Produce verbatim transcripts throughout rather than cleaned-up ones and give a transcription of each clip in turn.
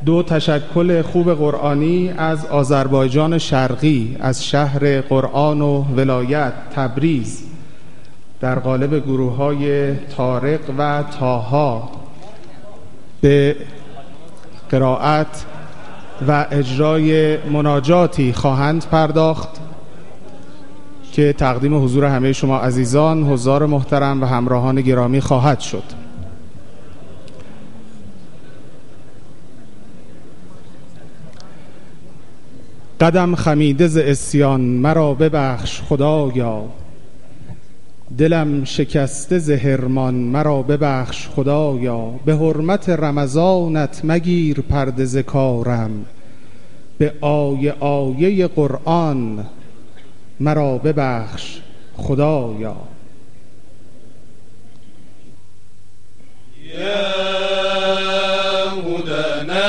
دو تشکل خوب قرآنی از آذربایجان شرقی، از شهر قرآن و ولایت تبریز، در قالب گروه‌های طارق و طاها به قرائت و اجرای مناجاتی خواهند پرداخت که تقدیم حضور همه شما عزیزان، حضار محترم و همراهان گرامی خواهد شد. قدم خمیده ز عصیان مرا ببخش خدایا، دلم شکسته ز حرمان مرا ببخش خدایا. به حرمت رمضانت مگیر پرده ز کارم، به آیه آیه قرآن مرا ببخش خدایا. یا هدنا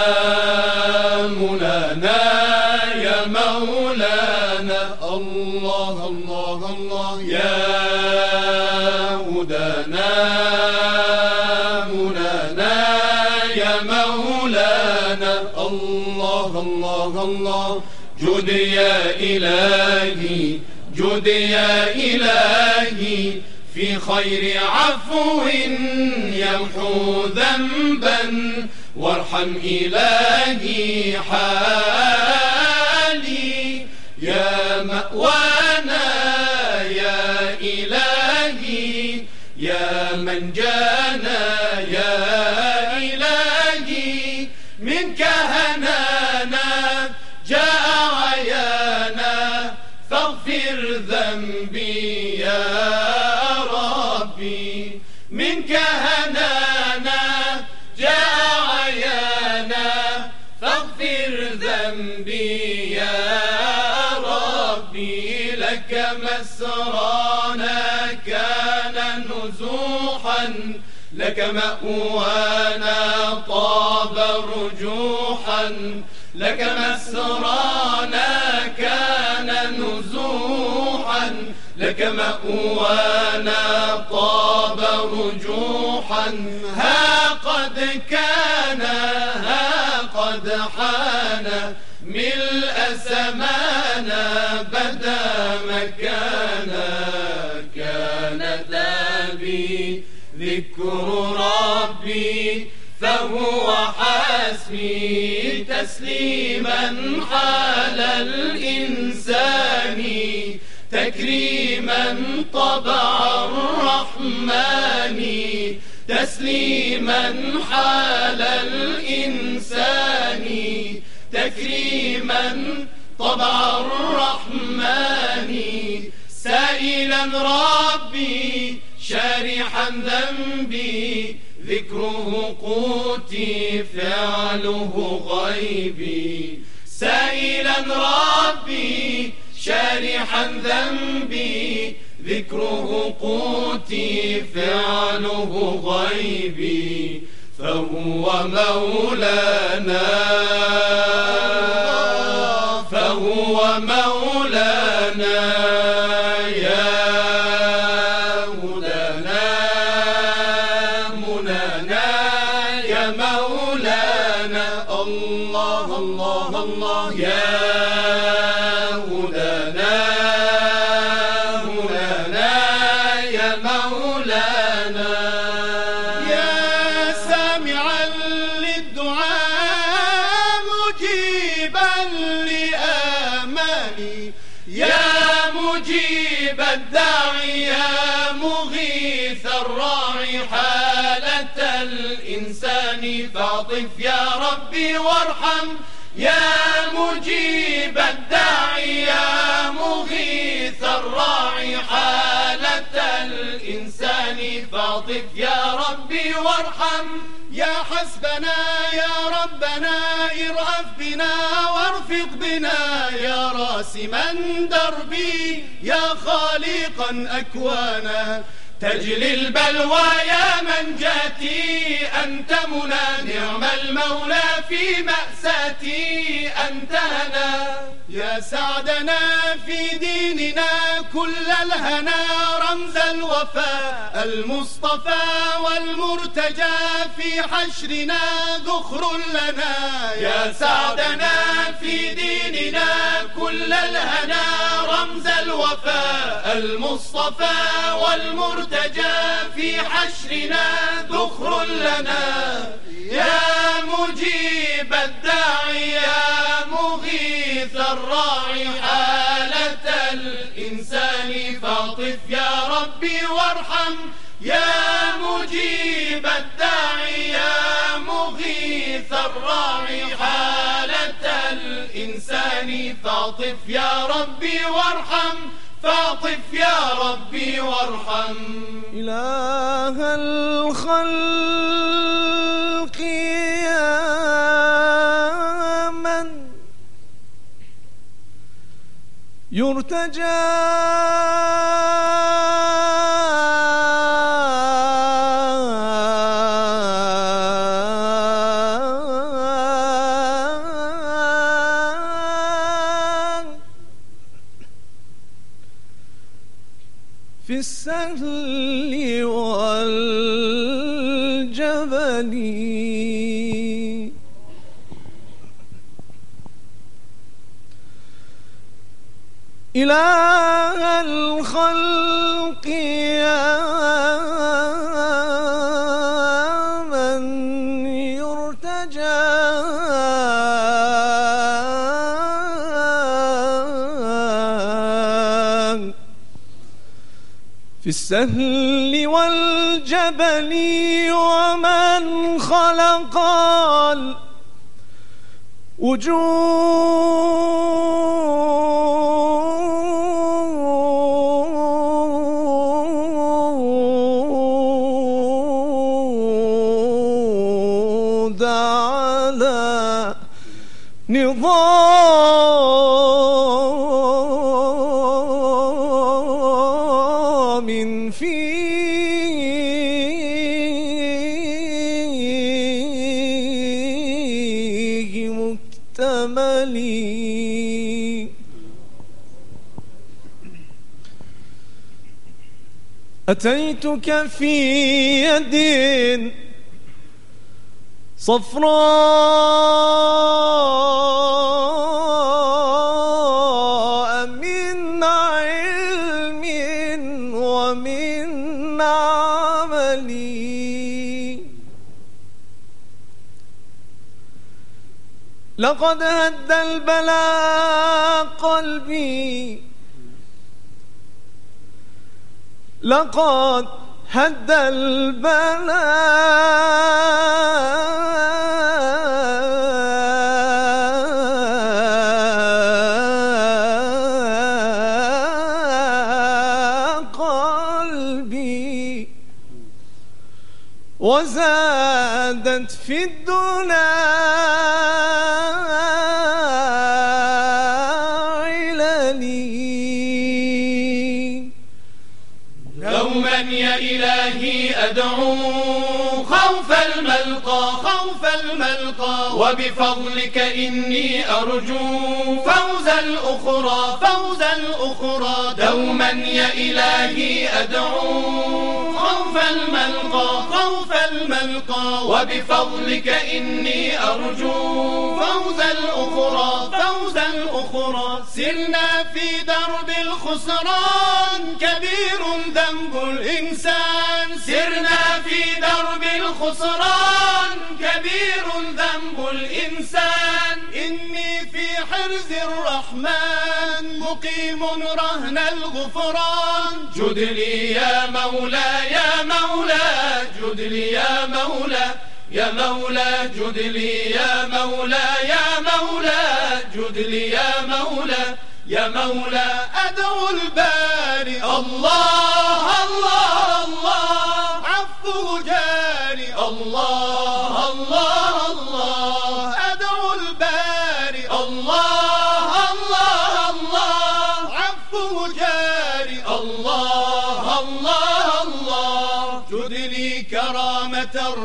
مولانا یا مولانا الله الله الله یا هدنا مولانا یا مولانا الله الله الله. جود يا إلهي جود يا إلهي في خير عفو يمحو ذنبا، وارحم إلهي حالي يا مأوانا يا إلهي يا من جانا يا إلهي. منك هنانا جاء عيانا فاغفر ذنبي يا ربي. منك هنانا جاء عيانا فاغفر ذنبي يا ربي. لك مسرانا كان نزوحا، لك مأوانا طاب رجوحا، لك مسرانا كان نزوحا، لك مأوانا طاب رجوحا. ها قد كان ها قد حان ملء سمانا بدا مكانا. كان ذابي ذكر ربي فهو حسبي، تسليما حال الإنسان تكريما طبع الرحمن. تسليما حال الإنسان تكريما طبع الرحمن. سائلا ربي شارحا ذنبي، ذكره قوتي فعله غيبي. سائلا ربي شارحا ذنبي، ذكره قوتي فعله غيبي. فهو مولانا فهو مولانا يا هدنا منانا يا مولانا الله الله الله يا هدنا منانا يا مولانا. يا سامعا للدعاء مجيبا لآمالي، يا مجيب الداعي يا مغيث الراعي حالة الإنسان. فاعطف يا ربي وارحم، يا مجيب الداعي يا مغيث الراعي حالة الإنسان. فاعطف يا ربي وارحم. يا حسبنا يا ربنا ارأف بنا وارفق بنا، يا راسما دربي يا خالقا أكوانا. تجلي البلوى يا من جاتي أنت منى، نعم المولى في مأساتي أنت هنا. يا سعدنا في ديننا كل الهنا رمز الوفاء المصطفى والمرتجى في حشرنا ذخر لنا. يا سعدنا في ديننا كل الهنا رمز الوفاء المصطفى والمرتجى في حشرنا ذخر لنا. يا مجيب الداعي يا مغيث الراعي حالة الإنسان فاطف يا ربي وارحم. يا مجيب الداعي يا مغيث الراعي حالة الإنسان فاطف يا ربي وارحم. فاطف يا ربي وارحم. إله الخلق يا من يرتجى في السهل والجبل. إله الخلق يا من يرتجى في السهل والجبل ومن خلق الوجود على نظام فيه مكتمل. أتيتك في يد صفراء من علم ومن عمل. لقد هد البلاء قلبي لقد هد البلاء قلبي وزادت في الدنا عللي. دوما يا إلهي أدعو خوف الملقى خوف الملقى وبفضلك إني أرجو فوز الأخرى فوز الأخرى. دوما يا إلهي أدعو خوف الملقى خوف الملقى وبفضلك إني أرجو فوز الأخرى فوز الأخرى. سرنا في درب الخسران كبير ذنب الإنسان. سرنا في درب الخسران كبير ذنب الإنسان. إني في حرز الرحمن مقيم رهن الغفران. جد لي يا مولا يا مولا جد لي يا مولا يا مولا جد لي يا مولا يا مولا جد لي يا مولا يا مولا. أدعو الباري الله الله الله عفو جاري الله الله الله. أدعو الباري الله الله الله عفو جاري الله الله الله. جد لي كرامة الرحمن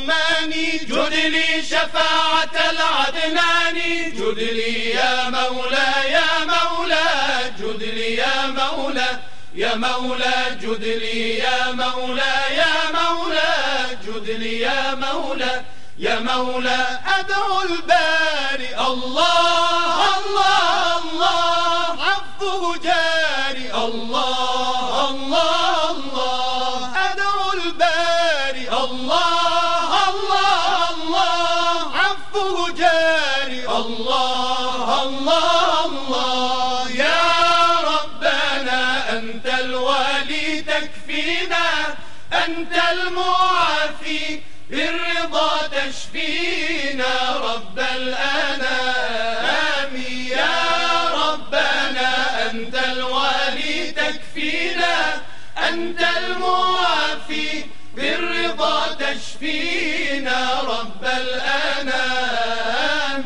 الرحمن جد لي شفاعة العدنان جد لي يا مولى يا مولى جد لي يا مولى يا مولى جد لي يا مولى يا مولى جد لي يا مولى يا مولى أدعو الباري الله الله الله عفوه جاري الله الله الله أدعو الباري الله الله الله عفوه جاري الله الله الله يا ربنا أنت الوالي تكفينا أنت المعافي بالرضا تشفينا رب الأنام يا ربنا أنت الوالي تكفينا أنت المعافي بالرضا تشفينا رب الأنام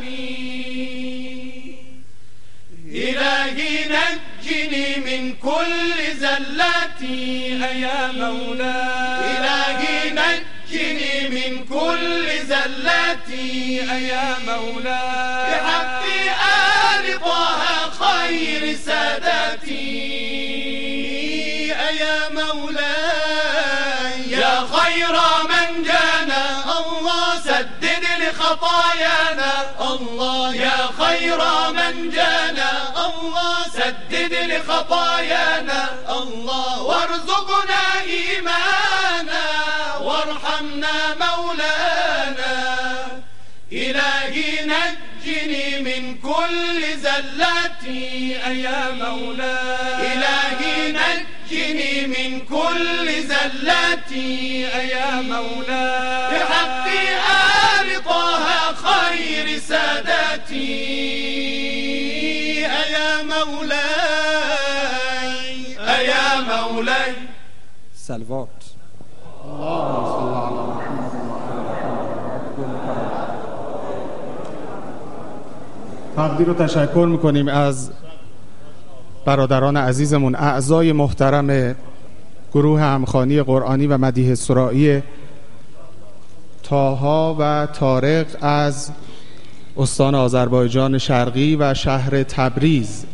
إلهي نجني من كل زلاتي يا مولاي إلهي نجني نجني من كل زلاتي يا مولاي بحق آل طه خير ساداتي يا مولاي يا خير من جانا الله سدد لخطايانا الله يا خير من جانا الله سدد لخطايانا الله وارزقنا إيمانا وارحمنا مولانا إلهي نجني من كل زلاتي يا مولاي إلهي نجني من كل زلاتي يا مولاي بحق آل طه خير ساداتي يا مولاي يا مولاي سلوات اللهم صل على محمد تقدیر و تشکر میکنیم از برادران عزیزمون اعضای محترم گروه همخوانی قرآنی و مدیح سرائی طاها و طارق از استان آذربایجان شرقی و شهر تبریز